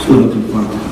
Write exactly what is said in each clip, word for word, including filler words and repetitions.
سورة الفاتحة.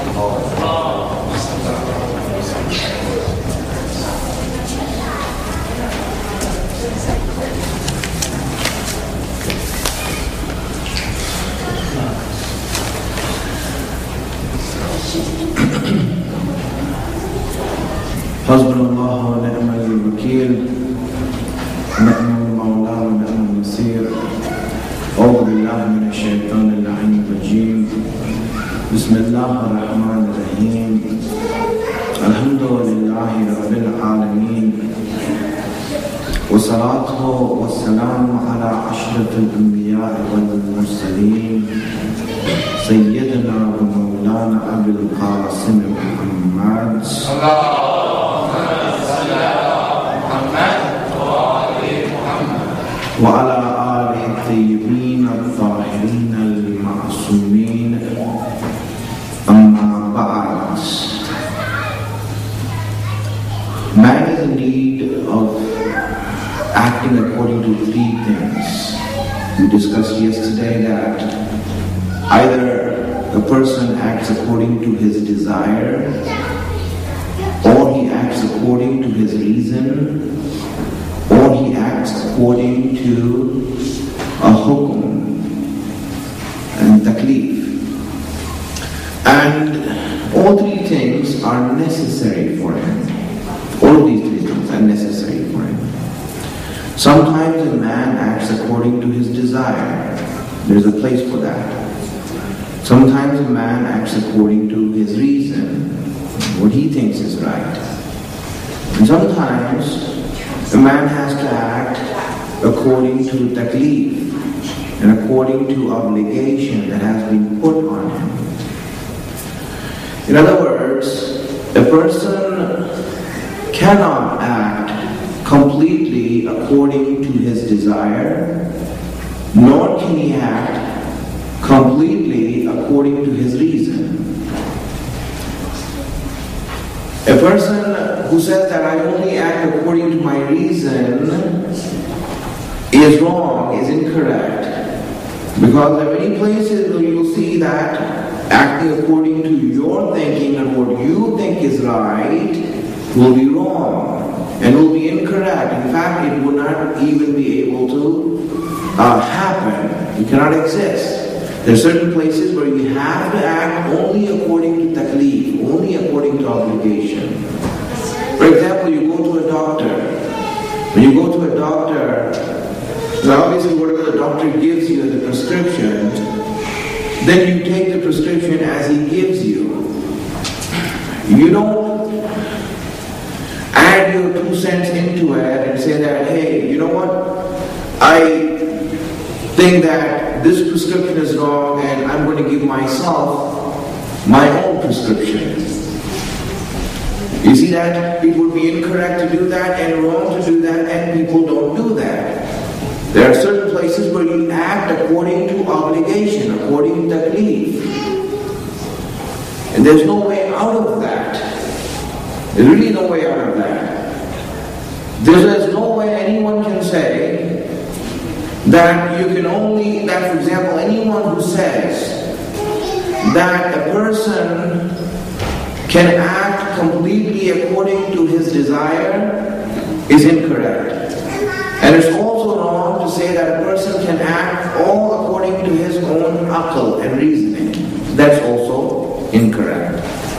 حسبنا الله ونعم الوكيل، نعم المولى ونعم النصير. أعوذ بالله من الشيطان اللعين الرجيم. بسم الله الرحمن الرحيم. الحمد لله رب العالمين، والصلاة والسلام على أشرف الأنبياء والمرسلين، سيدنا ومولانا أبي القاسم محمد وعلى آله الطيبين الطاهرين المعصومين. أما بعد. Man is in need of acting according to three things. We discussed yesterday that either a person acts according to his desire, or he acts according to his reason, or he acts according to a hukum and taklif. And all three things are necessary for him. All of these three things are necessary for him. Sometimes a man acts according to his desire. There's a place for that. Sometimes a man acts according to his reason, what he thinks is right. And sometimes a man has to act according to taklif and according to obligation that has been put on him. In other words, a person cannot act completely according to his desire, nor can he act completely according to his reason. A person who says that I only act according to my reason is wrong, is incorrect. Because there are many places where you'll see that acting according to your thinking and what you think is right will be wrong and will be incorrect. In fact, it will not even be able to uh, happen. It cannot exist. There are certain places where you have to act only according to taklif, only according to obligation. For example, you go to a doctor. When you go to a doctor, now obviously whatever the doctor gives you as a prescription, then you take the prescription as he gives you. You don't add your two cents into it and say that, hey, you know what, I think that this prescription is wrong and I'm going to give myself my own prescription. You see that it would be incorrect to do that and wrong to do that, and people don't do that. There are certain places where you act according to obligation, according to taklif. And there's no way out of that. There's really no way out of that. There's no way anyone can say that you can only, that for example, anyone who says that a person can act completely according to his desire is incorrect. And it's also wrong to say that a person can act all according to his own aql and reasoning. That's also incorrect.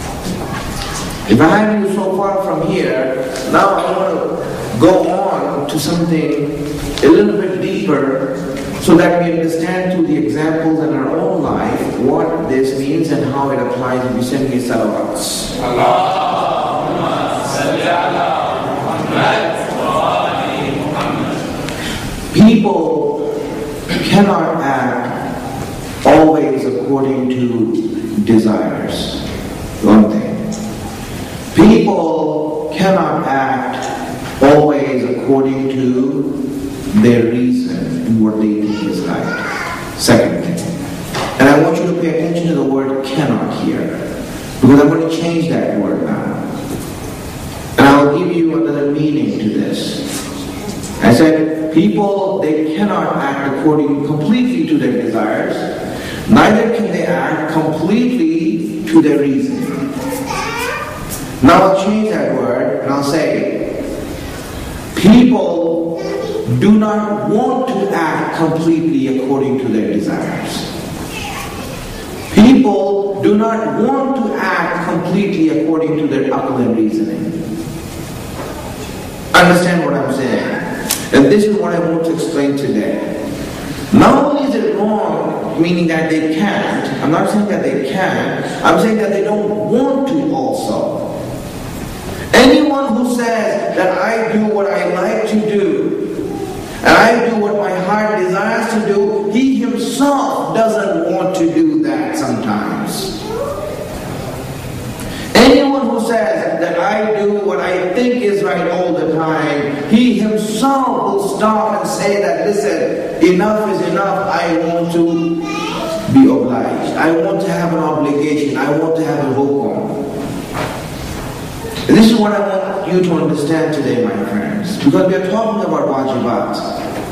If I have you so far from here, now I want to go on to something a little bit deeper so that we understand through the examples in our own life what this means and how it applies. If you send me salawats. Allahumma salli ala Muhammad wa ali Muhammad. People cannot act always according to desires. One thing. People cannot act always according to their reason and what they think is right. Second thing. And I want you to pay attention to the word cannot here, because I'm going to change that word now. And I'll give you another meaning to this. I said, people, they cannot act according completely to their desires, neither can they act completely to their reason. Now I'll change that word and I'll say, people do not want to act completely according to their desires. People do not want to act completely according to their aql and reasoning. Understand what I'm saying? And this is what I want to explain today. Not only is it wrong, meaning that they can't, I'm not saying that they can, I'm saying that they don't want to also. Anyone who says that I do what I like to do, and I do what my heart desires to do, he himself doesn't want to do that sometimes. Anyone who says that I do what I think is right all the time, he himself will stop and say that, listen, enough is enough, I want to be obliged. I want to have an obligation. I want to have a hukum. And this is what I want you to understand today, my friends, because we are talking about wajibat.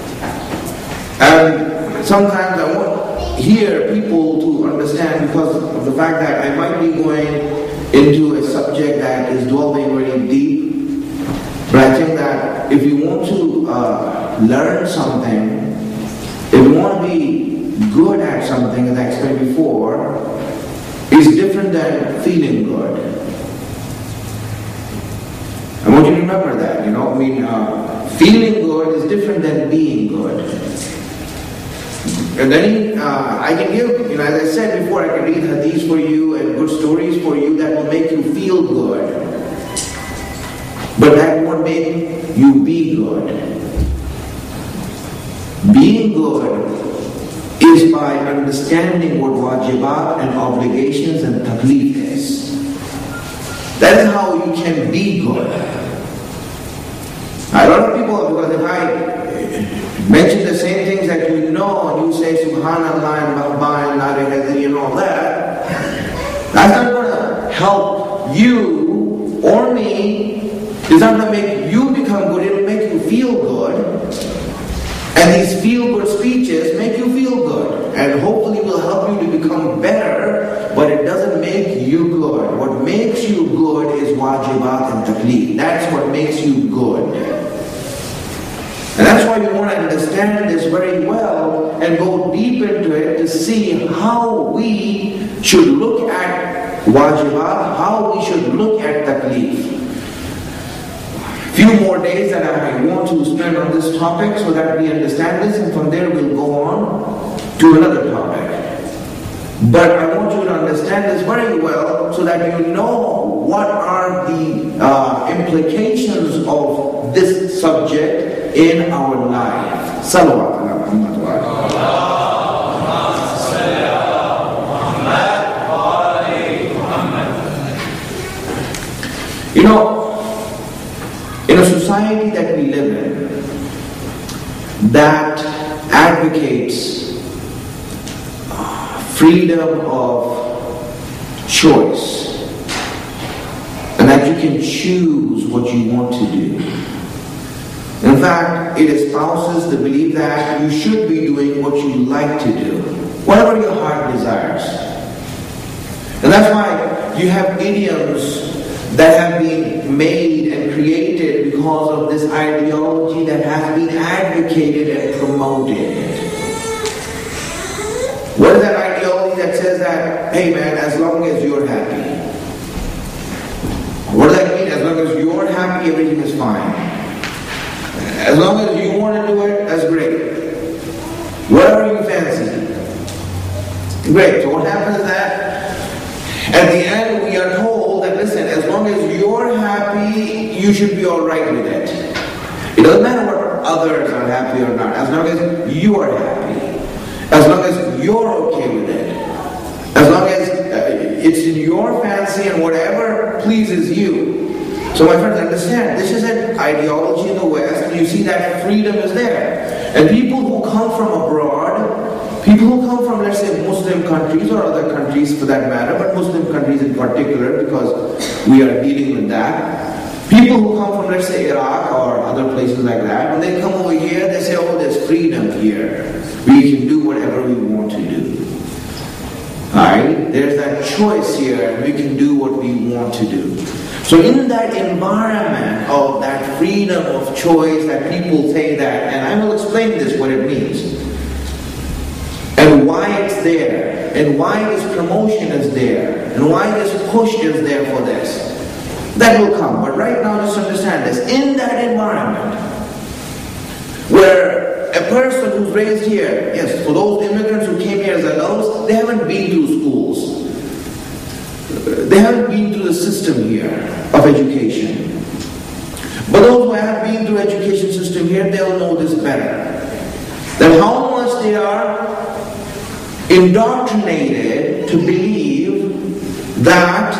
And sometimes I want hear people to understand, because of the fact that I might be going into a subject that is delving very deep, but I think that if you want to uh, learn something, if you want to be good at something, as I explained before, is different than feeling good. I want you to remember that, you know, I mean, uh, feeling good is different than being good. And then uh, I can give, you know, as I said before, I can read hadiths for you and good stories for you that will make you feel good. But that won't make you be good. Being good is by understanding what wajibat and obligations and taklif is. That is how you can be good. A lot of people, because if I mention the same things that you know, and you say Subhanallah and Bahba and La ilaha illallah and all that, that's not going to help you or me. It's not going to make you become good. It will make you feel good. And these feel-good speeches make you feel good. And hopefully will help you to become better, but it doesn't make you good. What makes you good is wajibat and taklif. That's what makes you good. And that's why we want to understand this very well and go deep into it to see how we should look at wajibat, how we should look at taklif. Few more days that I want to spend on this topic so that we understand this, and from there we'll go on to another topic. But I want you to understand this very well so that you know what are the uh, implications of this subject in our life. Salawat ala Muhammad wa ala. You know, in a society that we live in that advocates freedom of choice and that you can choose what you want to do. In fact, it espouses the belief that you should be doing what you like to do, whatever your heart desires. And that's why you have idioms that have been made and created because of this ideology that has been advocated and promoted. What is that ideology that says that, hey man, as long as you're happy? What does that mean? As long as you're happy, everything is fine. As long as you want to do it, that's great. Whatever you fancy. Great. So what happens is that at the end we are told that, listen, as long as you're happy, you should be alright with it. It doesn't matter what others are happy or not. As long as you are happy. As long as you're okay with it. As long as uh, it's in your fancy and whatever pleases you. So my friends, understand, this is an ideology in the West, and you see that freedom is there. And people who come from abroad, people who come from, let's say, Muslim countries or other countries for that matter, but Muslim countries in particular, because we are dealing with that, People who come from, let's say, Iraq or other places like that, when they come over here, they say, oh, there's freedom here. We can do whatever we want to do. Alright? There's that choice here, and we can do what we want to do. So in that environment of that freedom of choice that people say that, and I will explain this, what it means, and why it's there, and why this promotion is there, and why this push is there for this. That will come. But right now, just understand this. In that environment, where a person who's raised here, yes, for those immigrants who came here as adults, they haven't been through schools. They haven't been through the system here of education. But those who have been through education system here, they'll know this better. That how much they are indoctrinated to believe that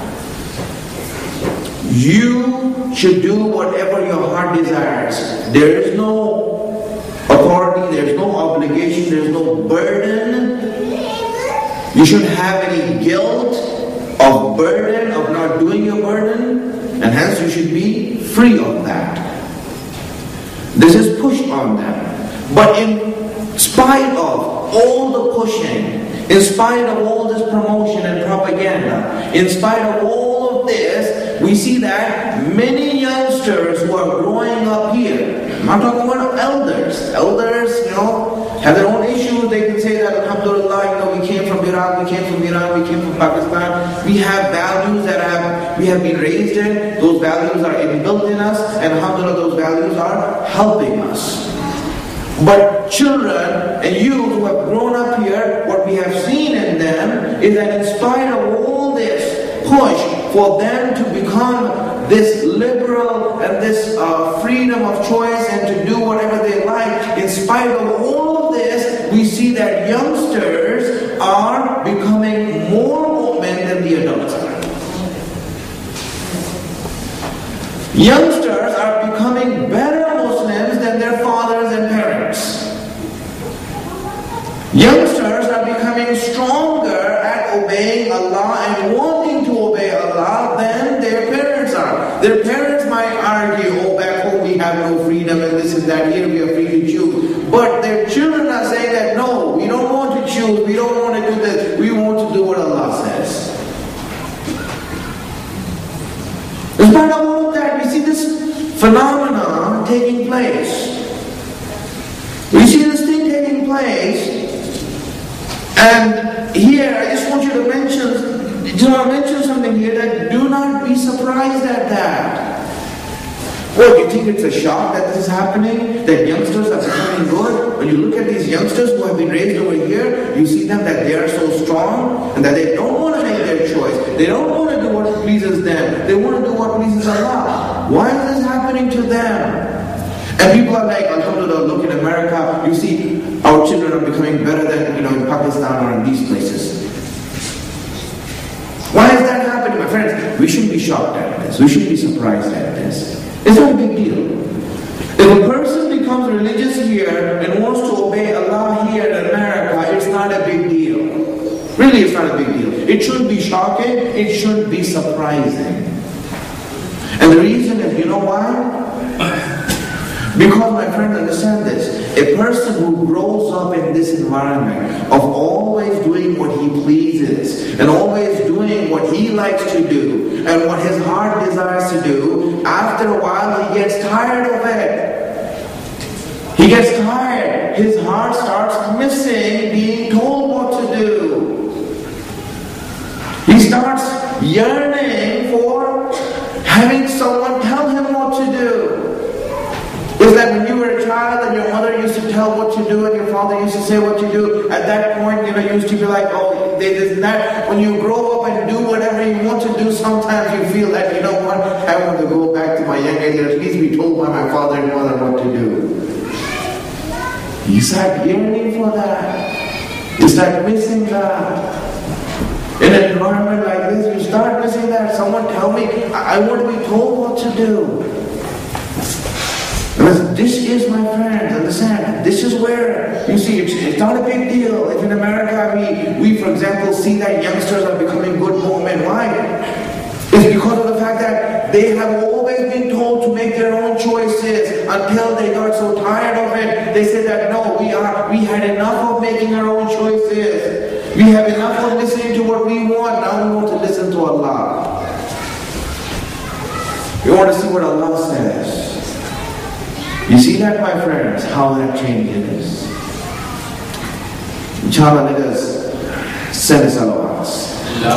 you should do whatever your heart desires. There is no authority, there is no obligation, there is no burden. You shouldn't have any guilt of burden, of not doing your burden, and hence you should be free of that. This is pushed on them. But in spite of all the pushing, in spite of all this promotion and propaganda, in spite of all of this, we see that many youngsters who are growing up here, I'm not talking about elders. Elders, you know, have their own issues. They can say that, alhamdulillah, you know, we came from Iraq, we came from Iran, we came from Pakistan. We have values that have we have been raised in. Those values are inbuilt in us, and alhamdulillah, those values are helping us. But children and youth who have grown up here, what we have seen in them is that in spite of all this push for them to become this liberal and this uh, freedom of choice and to do whatever they like, in spite of all of this, we see that youngsters are becoming more open than the adults are. Youngsters are becoming better Muslims than their fathers and parents. Youngsters are becoming stronger at obeying Allah and wanting to obey Allah than their parents are. Their parents might argue, oh, back home we have no freedom and this and that, here we are free to choose. But their children are saying that, no, we don't want to choose, we don't want to do this, we want to do what Allah says. In spite of all of that, we see this phenomenon taking place. We see this thing taking place. And here, I just want you to mention, you know, mention something here that do not be surprised at that. What, you think it's a shock that this is happening? That youngsters are becoming good? When you look at these youngsters who have been raised over here, you see them that they are so strong and that they don't want to make their choice. They don't want to do what pleases them. They want to do what pleases Allah. Why is this happening to them? And people are like, alhamdulillah, look in America, you see our children are becoming better than, you know, in Pakistan or in these places. Why is that happening, my friends? We shouldn't be shocked at this. We shouldn't be surprised at this. It's not a big deal. If a person becomes religious here and wants to obey Allah here in America, it's not a big deal. Really, it's not a big deal. It shouldn't be shocking. It should be surprising. And the reason is, you know why? Because, my friends, understand this. A person who grows up in this environment of always doing what he pleases and always doing what he likes to do and what his heart desires to do, after a while he gets tired of it. He gets tired. His heart starts missing being told what to do. He starts yearning for having someone tell him what to do. Is that when you were a child and your mother used to tell what to do and your father used to say what to do, at that point, you know, you used to be like, oh, they did that. When you grow up and do whatever you want to do, sometimes you feel that, you know what, I want to go back to my young age and at least be told by my father and mother what to do. You start yearning for that. You start missing that. In an environment like this, you start missing that. Someone tell me, I, I want to be told what to do. This is, my friends, understand, this is where, you see, it's, it's not a big deal. If in America we, we, for example, see that youngsters are becoming good men. Why? It's because of the fact that they have always until they got so tired of it, they said that no, we are we had enough of making our own choices. We have enough of listening to what we want. Now we want to listen to Allah. We want to see what Allah says. You see that, my friends, how that changes. Inshallah, let us send salawats.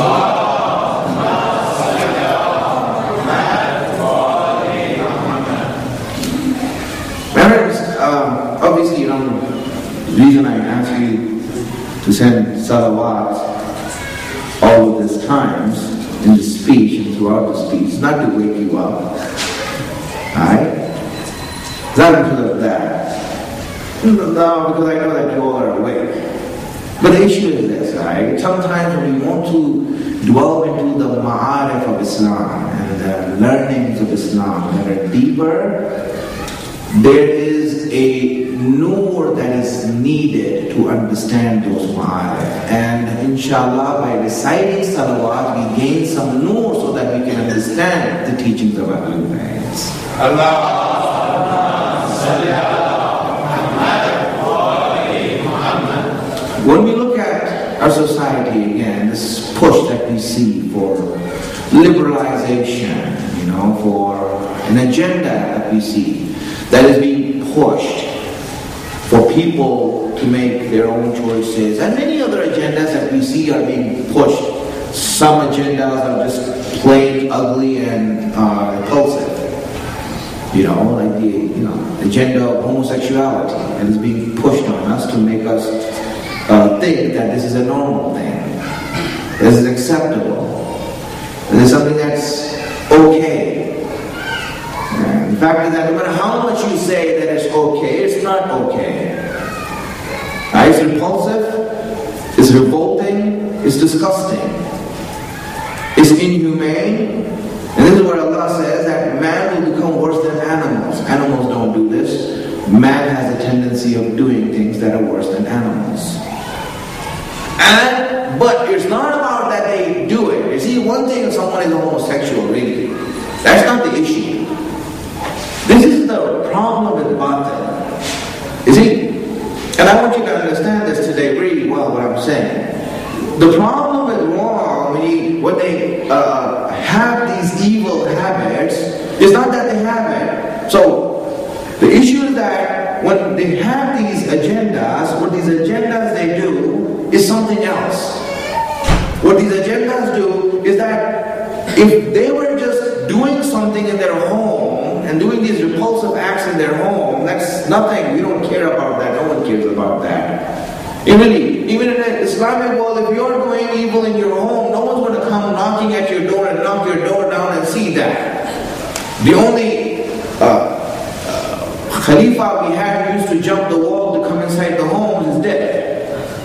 Parents, um, obviously, you know, the reason I ask you to send salawat all of these times in the speech and throughout the speech is not to wake you up. Alright? It's not because of that. No, because I know that you all are awake. But the issue is this, right? Sometimes when we want to dwell into the ma'arif of Islam and the learnings of Islam that are deeper, there is a nur that is needed to understand those ma'arif. And inshallah, by reciting salawat, we gain some nur so that we can understand the teachings of Ahlul Bayt. Allah. When we look at our society again, this push that we see for liberalization, you know, for an agenda that we see that is being pushed for people to make their own choices, and many other agendas that we see are being pushed. Some agendas are just plain ugly and uh, repulsive. You know, like the you know agenda of homosexuality that is being pushed on us to make us uh, think that this is a normal thing, this is acceptable, this is something that's okay. And the fact is that no matter how much you say that it's okay, it's not okay. Right? It's repulsive, it's revolting, it's disgusting, it's inhumane. And this is where Allah says that man will become worse than animals. Animals don't do this. Man has a tendency of doing things that are worse than animals. And, but it's not about that they do it. You see, one thing if someone is a homosexual, really, that's not the issue. This is the problem with batil. You see? And I want you to understand this today really well, what I'm saying. The problem with wrong, when, you, when they uh, have these evil habits, is not that they have it. So, the issue is that when they have these agendas, what these agendas they do is something else. What these agendas do is that if they were just doing something in their home and doing these repulsive acts in their home, that's nothing. We don't care about that. No one cares about that. Even, even in an Islamic world, if you're doing evil in your home, no one's going to come knocking at your door and knock your door down and see that. The only uh, uh, Khalifa we had who used to jump the wall to come inside the homes is dead.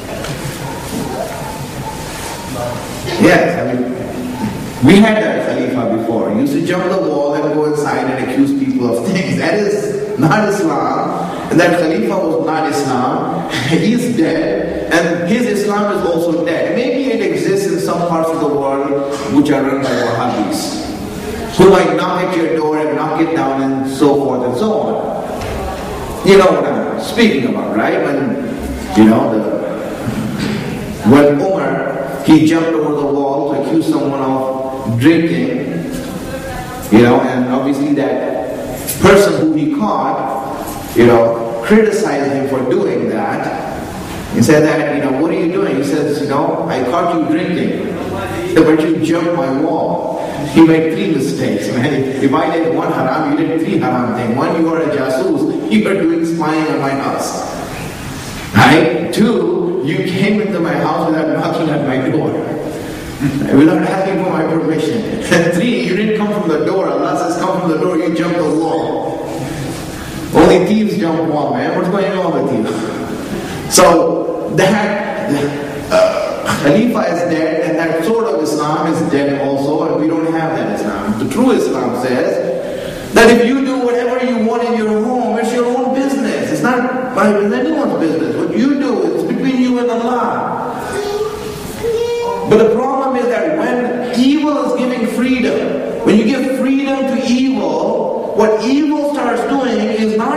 Yes, I mean, we had that Khalifa before. He used to jump the wall and go inside and accuse people of things. That is not Islam. And that Khalifa was not Islam. He is dead. And his Islam is also dead. Maybe it exists in some parts of the world which are run by Wahhabis, who might knock at your door and knock it down and so forth and so on. You know what I'm speaking about, right? When, you know, the when Umar, he jumped over the wall to accuse someone of drinking, you know, and obviously that person who he caught, you know, criticized him for doing that. He said that, you know, what are you doing? He says, you know, I caught you drinking, but you jumped my wall. He made three mistakes, man. If I did one haram, you did three haram things. One, you are a jasoos. You are doing spying on my house. Right? Two, you came into my house without knocking at my door, without asking for my permission. And three, you didn't come from the door. Allah says, come from the door, you jumped the wall. Only thieves jump wall, man. What's going on with you? So, that uh, Khalifa is dead, and that sort of Islam is dead also, and we don't have that Islam. The true Islam says that if you do whatever you want in your home, it's your own business. It's not anyone's business. What you do is between you and Allah. But the problem is that when evil is giving freedom, when you give freedom to evil, what evil starts doing is not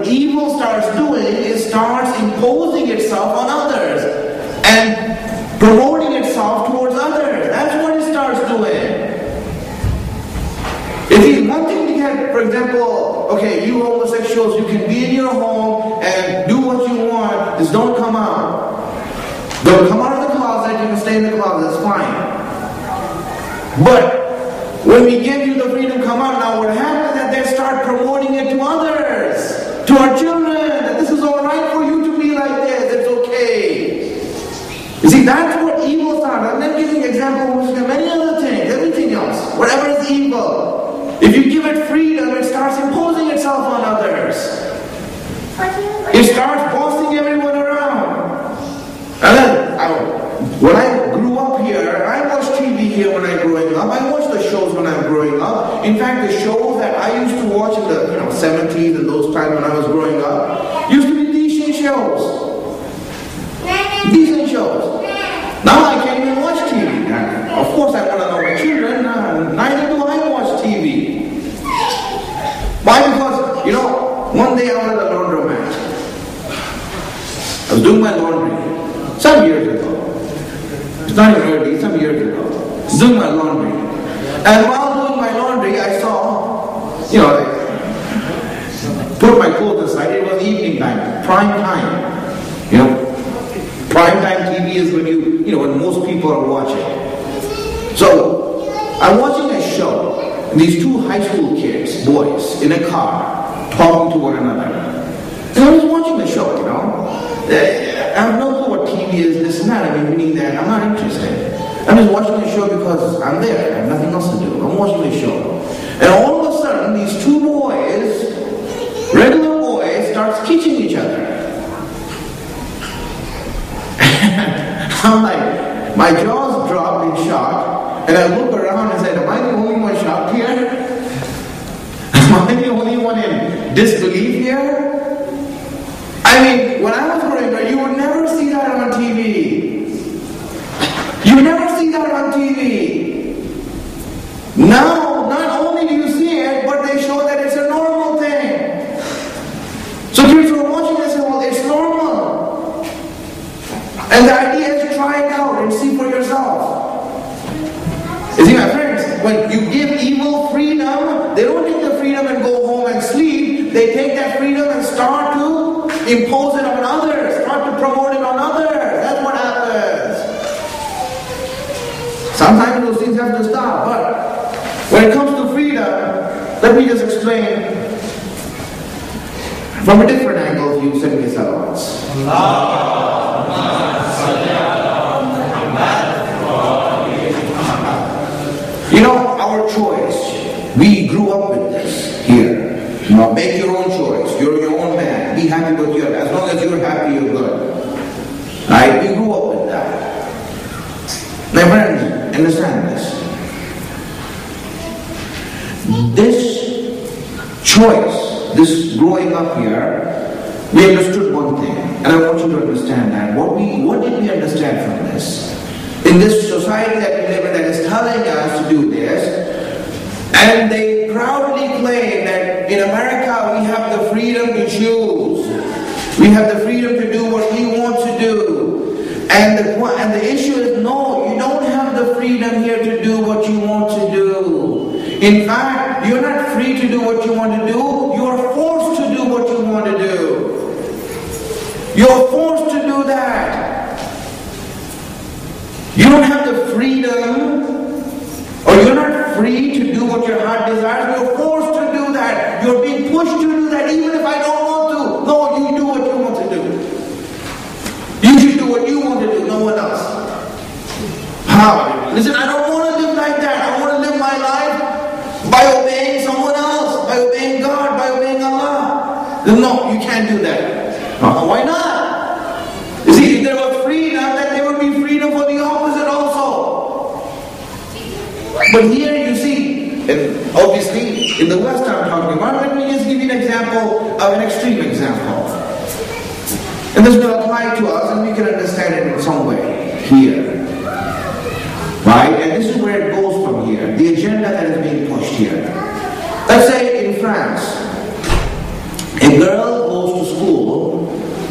evil starts doing is starts imposing itself on others and promoting itself towards others. That's what it starts doing. If you one thing to get, for example, okay, you homosexuals, you can be in your home and do what you want, just don't come out. Don't come out of the closet, you can stay in the closet, that's fine. But when we give you the freedom to come out, now what happens is that they start promoting it to others, to our children, that this is alright for you to be like this, it's okay. You see, that's what evil starts. I'm not giving examples of many other things, everything else, whatever is evil. If you give it freedom, it starts imposing itself on others. It starts bossing everyone around. And then, I, when I grew up here, I watched T V here when I was growing up. I watched the shows when I was growing up. In fact, the shows that I used to watch in the you know seventies and those times when I was growing up used to be decent shows. Decent shows. Now I can't even watch T V. Of course, I want to know my children. Uh, neither do I watch T V. Why? Because, you know, one day I was at a laundromat. I was doing my laundry. Some years ago. It's not even early, some years ago. I was doing my laundry. And while doing my laundry, I saw, you know, like, put my clothes aside. It was evening time, prime time. You know, prime time T V is when you, you know, when most people are watching. So, I'm watching a show. And these two high school kids, boys, in a car, talking to one another. And I was watching the show, you know. I have no clue what T V is, this and that. I mean, meaning that I'm not interested. I'm just watching the show because I'm there. I have nothing else to do. I'm watching the show. And all of a sudden, these two boys, regular boys, start kissing each other. I'm like, my jaws dropped in shock. And I look around and said, am I the only one shocked here? Am I the only one in disbelief here? I mean, when I was growing up, you would never see that on T V. You would never see that on T V. Now, not only do you see it, but they show that it's a normal thing. So kids who are watching this say, well, it's normal. And the idea is to try it out and see for yourself. You see, my friends, when you give evil freedom, they don't take the freedom and go home and sleep. They take that freedom and start to impose it on others, start to promote it on others. That's what happens. Sometimes those things have to stop, but when it comes to freedom, let me just explain from a different angle if you send me allowance. You know, our choice, we grew up with this here. You know, make your own choice. You're your own man. Be happy with your life. As long as you're happy, you're good. Right? We grew up with that. My friends, understand this. This choice, this growing up here, we understood one thing. And I want you to understand that. What we, what did we understand from this? In this society that we live in that is telling us to do this, and they proudly claim that in America we have the freedom to choose. We have the freedom to do what we want to do. And the, and the issue is, no, you don't have the freedom here to do what you want to do. In fact, you're not free to do what you want to do. You are forced to do what you want to do. You're forced to do that. You don't have the freedom, or you're not free to do what your heart desires. You're forced to do that. You're being pushed to do that even if I don't want to. No, you do what you want to do. You should do what you want to do, no one else. How? Listen, I don't want to live like that. I want to live my life by obeying someone else, by obeying God, by obeying Allah. No, you can't do that. Uh, why not? You see, if there was freedom, then there would be freedom for the opposite also. But here you see, and obviously in the West I'm talking about, let me just give you an example of an extreme example. And this will apply to us and we can understand it in some way here. Right? And this is where it goes from here. The agenda that is being pushed here. Let's say in France, a girl goes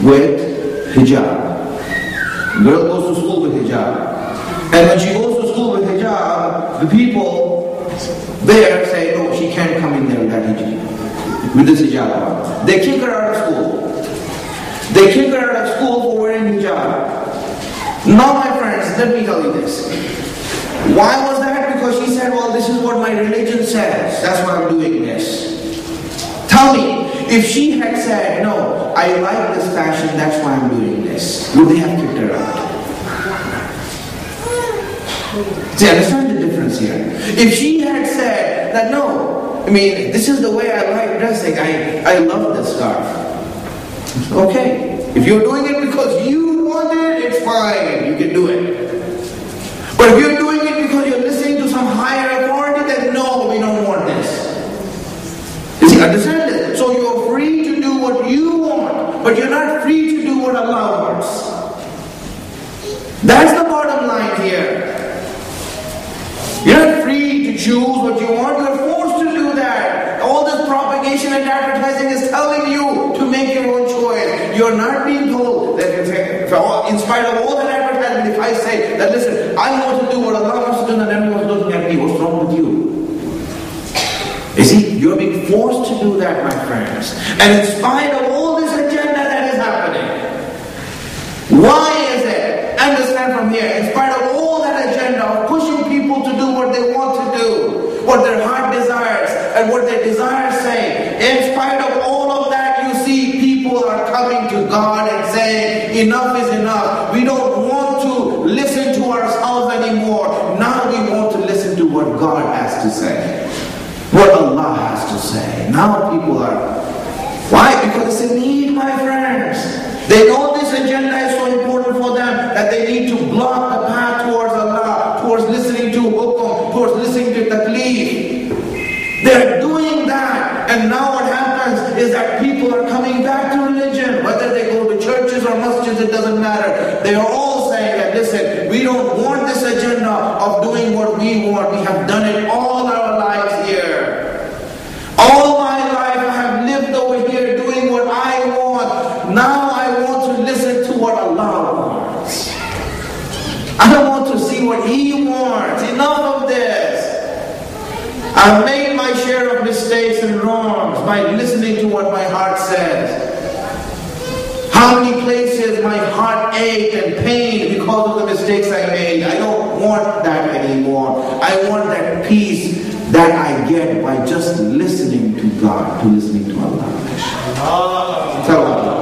with hijab. Girl goes to school with hijab. And when she goes to school with hijab, the people there say, no, she can't come in there with that hijab, with this hijab on. They kick her out of school. They kick her out of school for wearing hijab. Now my friends, let me tell you this. Why was that? Because she said, well, this is what my religion says. That's why I'm doing this. Tell me, if she had said, no, I like this fashion, that's why I'm doing this, would they have kicked her out? See, understand the difference here. If she had said that, no, I mean, this is the way I like dressing, I, I love this scarf. Okay. If you're doing it because you want it, it's fine, you can do it. But if you're doing it because you're listening to some higher authority, then no, we don't want this. You see, understand this? So you're free to do what you want, but you're not free to do what Allah wants. That's the bottom line here. You're not free to choose what you want, you're forced to do that. All this propagation and advertising is telling you to make your own choice. You're not being told that in spite of all that advertisement, if I say that, listen, I want to do what Allah wants to do, and everyone's looking at me, what's wrong with you? You see, you're being forced to do that, my friends. And in spite of all this agenda that is happening, why is it? Understand from here, in spite of all that agenda of pushing people to do what they want to do, what their heart desires, and what their desires say, in spite of all of that, you see people are coming to God and saying, enough is enough. We don't want to listen to ourselves anymore. Now we want to listen to what God has to say. What Allah has to say. Now people are... Why? Because it's a need, my friends. They know this agenda is so important for them that they need to block the path towards Allah, towards listening to hukum, towards listening to taqleef. They're doing that, and now what happens is that people are coming back to religion. Whether they go to churches or masjids, it doesn't matter. They are all saying that, listen, we don't want this agenda of doing what we want. We have done it all our lives here. All my life I have lived over here doing what I want. Now I want to listen to what Allah wants. I don't want to see what He wants. Enough of this. I've made my share of mistakes and wrongs by listening to what my heart says. How many places my heart ached and pained because of the mistakes I made. I don't want that anymore. I want that peace that I get by just listening to God, to listening to Allah. Tell Allah.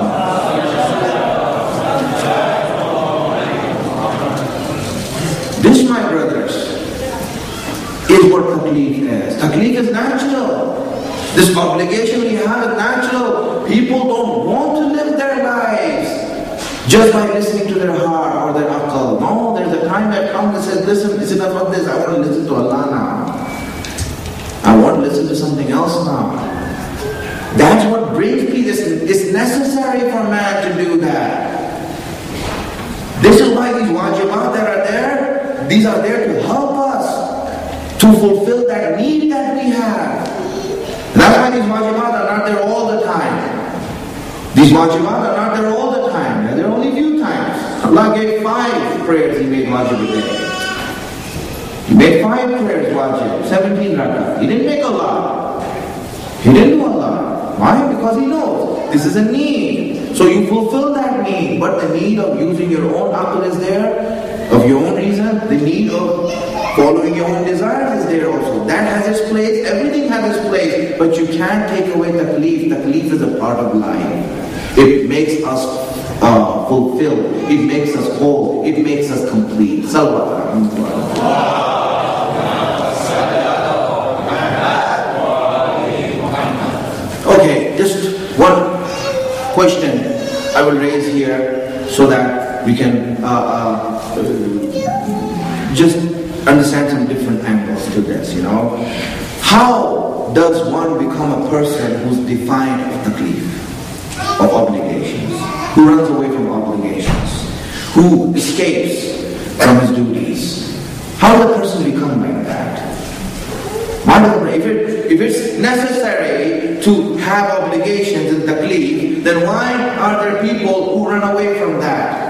This, my brothers, is what taqleef is. Taqleef is natural. This obligation we have is natural. People don't want to live their lives just by listening to their heart or their aql. No, there's a time that comes and says, listen, it's enough of this. I want to listen to Allah now. I want to listen to something else now. That's what brings peace. It's necessary for man to do that. This is why these wajibat that are there, these are there to help us to fulfill that need that we have. That's why these wajibat are not there all the time. These wajibat are not there all the time. They're there only a few times. Allah gave five prayers He made wajib a day. He made five prayers wajib, seventeen rakah. He didn't make a lot. He didn't do a lot. Why? Because He knows this is a need. So you fulfill that need. But the need of using your own aql is there, of your own reason. The need of following your own desires is there also. That has its place. Everything has its place. But you can't take away taqleef. Taqleef is a part of life. It makes us uh, fulfilled. It makes us whole. It makes us complete. Salawat. Okay, just one question I will raise here so that we can uh, uh, just understand some different angles to this, you know. How does one become a person who's defiant of taqleef, of obligations, who runs away from obligations, who escapes from his duties? How does a person become like that? If, it, if it's necessary to have obligations in taqleef, then why are there people who who run away from that.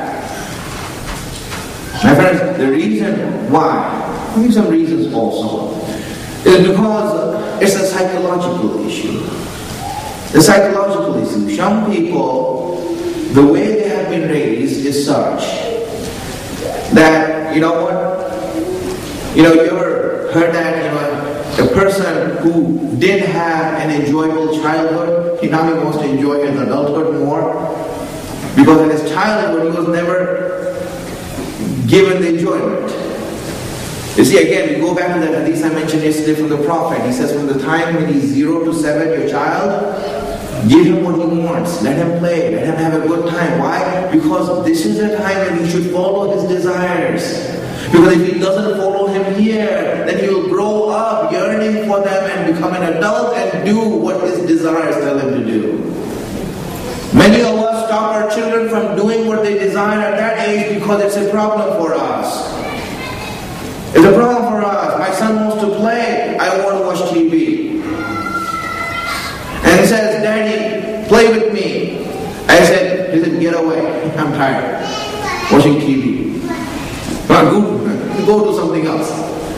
My friends, the reason why, I'll give some reasons also, is because it's a psychological issue. The psychological issue. Some people, the way they have been raised is such that, you know what, you know, you ever heard that, you know, a person who did have an enjoyable childhood, he now wants to enjoy his adulthood more, because in his childhood he was never given the enjoyment. You see, again, we go back to that hadith I mentioned yesterday from the Prophet. He says, from the time when he's zero to seven, your child, give him what he wants. Let him play. Let him have a good time. Why? Because this is the time when he should follow his desires. Because if he doesn't follow him here, then he will grow up yearning for them and become an adult and do what his desires tell him to do. Many of us stop our children from doing what they desire at that age because it's a problem for us. It's a problem for us. My son wants to play, I want to watch T V. And he says, Daddy, play with me. I said, he said, get away. I'm tired. Watching T V. Well, go, go do something else.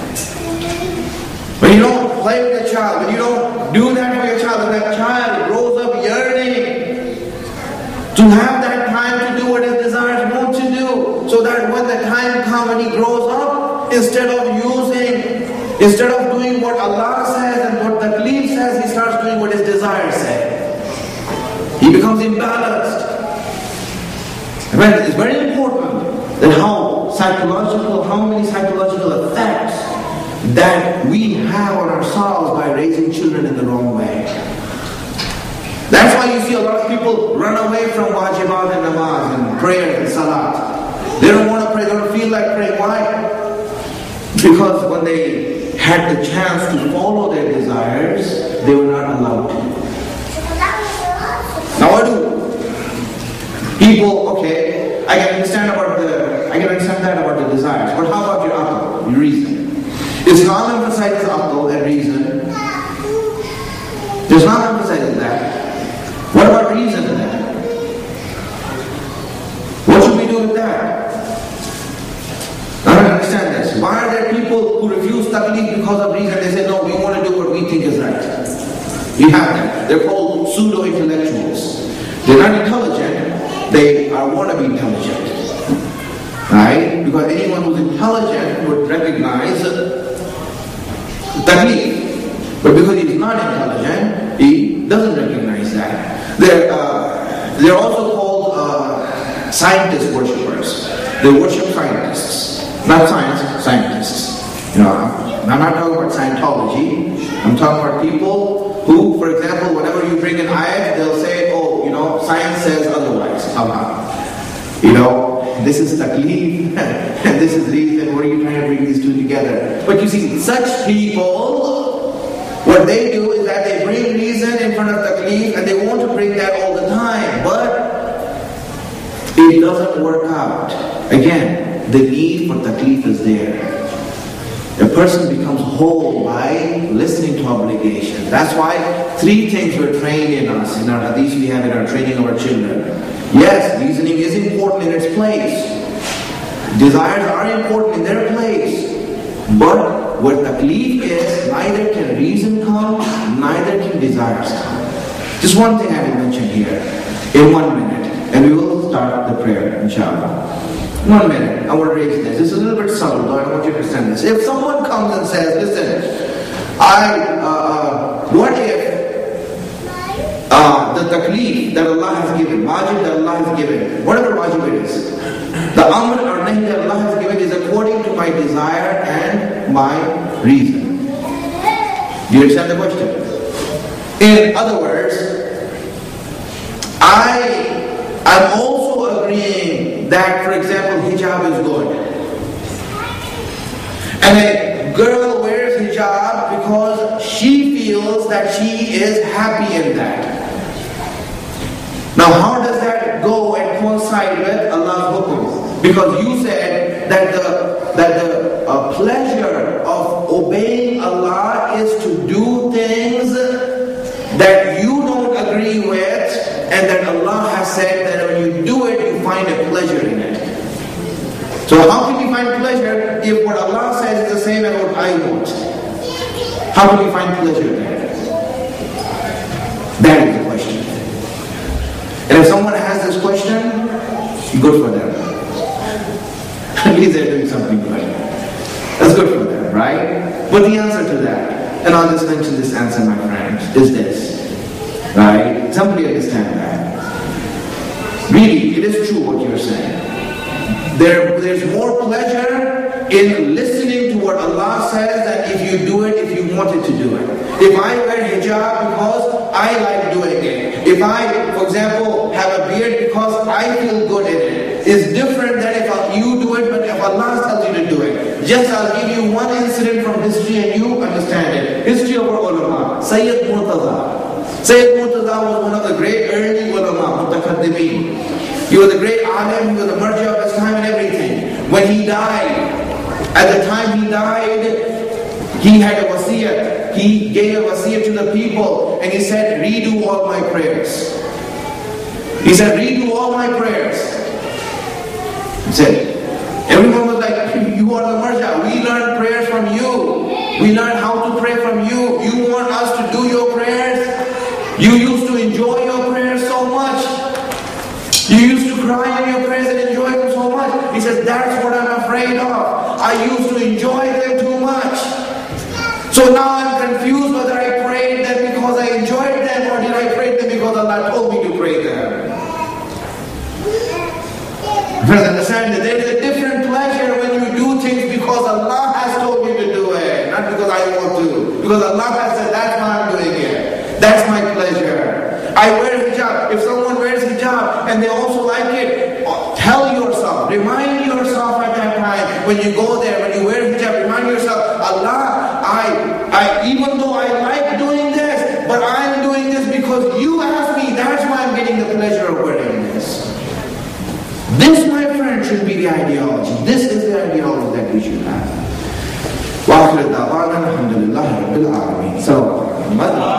When you don't play with the child, when you don't do that for your child, when that child grows up yearning to have that time to do what his desires want to do, so that when the time comes when he grows up, instead of using, instead of doing what Allah says and what the belief says, he starts doing what his desires say. He becomes imbalanced. It's very important that how psychological, how many psychological effects that we have on ourselves by raising children in the wrong way. That's why you see a lot of people run away from wajibat and namaz and prayer and salat. They don't want to pray, they don't feel like praying. Why? Because when they had the chance to follow their desires, they were not allowed to. Now what do people, okay, I can understand about the, I can understand that about the desires, but how about your aql, your reason? Islam emphasizes aql and reason. Islam emphasizes that. What about reason then? What should we do with that? I don't understand this. Why are there people who refuse taqleed because of reason? They say, no, we want to do what we think is right. We have that. They're called pseudo-intellectuals. They're not intelligent, they are want to be intelligent. Right? Because anyone who's intelligent would recognize taqleed. But because he's not intelligent, he doesn't recognize that. They're, uh, they're also called uh, scientist worshippers. They worship scientists. Not science, scientists. You know, I'm not talking about Scientology. I'm talking about people who, for example, whenever you bring an ayat, they'll say, oh, you know, science says otherwise. Somehow. You know, this is taqleed and this is reason. What are you trying to bring these two together? But you see, such people, what they do is that they bring reason in front of taqleed and they want to bring that all the time. But it doesn't work out. Again, the need for taqleed is there. A person becomes whole by listening to obligation. That's why three things were trained in us, in our hadith we have in our training of our children. Yes, reasoning is important in its place. Desires are important in their place. But what taqleed is, neither can reason come, neither can desires come. Just one thing I will mention here, in one minute, and we will start the prayer, inshallah. One minute, I want to raise this. This is a little bit subtle, though I want you to understand this. If someone comes and says, listen, I, uh, what if uh, the taqleed that Allah has given, wajib that Allah has given, whatever wajib it is, the amr or nahi that Allah has given is according to my desire and my reason. Do you understand the question? In other words, I am also agreeing that, for example, hijab is good. And a girl wears hijab because she feels that she is happy in that. Now how does that go and coincide with Allah's hukum? Because you said that the, that the uh, pleasure of obeying Allah is to do things that you don't agree with, and that Allah has said that when you do it, you find a pleasure in it. So how can we find pleasure if what Allah says is the same as what I want? How can we find pleasure there? That is the question. And if someone has this question, good for them. At least they're doing something good. That's good for them, right? But the answer to that, and I'll just mention this answer, my friend, is this. Right? Somebody understand that. Really, it is true what you're saying. There, there's more pleasure in listening to what Allah says than if you do it, if you wanted to do it. If I wear hijab because I like doing it. If I, for example, have a beard because I feel good in it. It's different than if you do it, but if Allah tells you to do it. Just I'll give you one incident from history and you understand it. History of our ulama. Sayyid Murtaza. Sayyid Murtaza was one of the great early ulama, mutaqaddimeen. He was a great alim, he was a marja of his time and everything. When he died, at the time he died, he had a wasiyat. He gave a wasiyat to the people and he said, redo all my prayers. He said, redo all my prayers. He said, everyone was like, you are the marja. We learn prayers from you. We learn how to pray from you. You want us to do your prayers? You used to enjoy your prayers so much. You used to cry in your prayers and enjoy them so much. He says, that's what I'm afraid of. I used to enjoy them too much. So now I'm confused whether I prayed them because I enjoyed them or did I pray them because Allah told me to pray them. Friends, understand that there is a different pleasure when you do things because Allah has told you to do it, not because I want to. Because Allah has said, that's why I'm doing it. That's my pleasure. I wear hijab. If someone wears hijab and they also like it, tell yourself, remind yourself at that time, when you go there, when you wear hijab, remind yourself, Allah, I, I, even though I like doing this, but I'm doing this because you asked me, that's why I'm getting the pleasure of wearing this. This, my friend, should be the ideology. This is the ideology that we should have. وآخر دعوانا الحمد لله رب العالمين.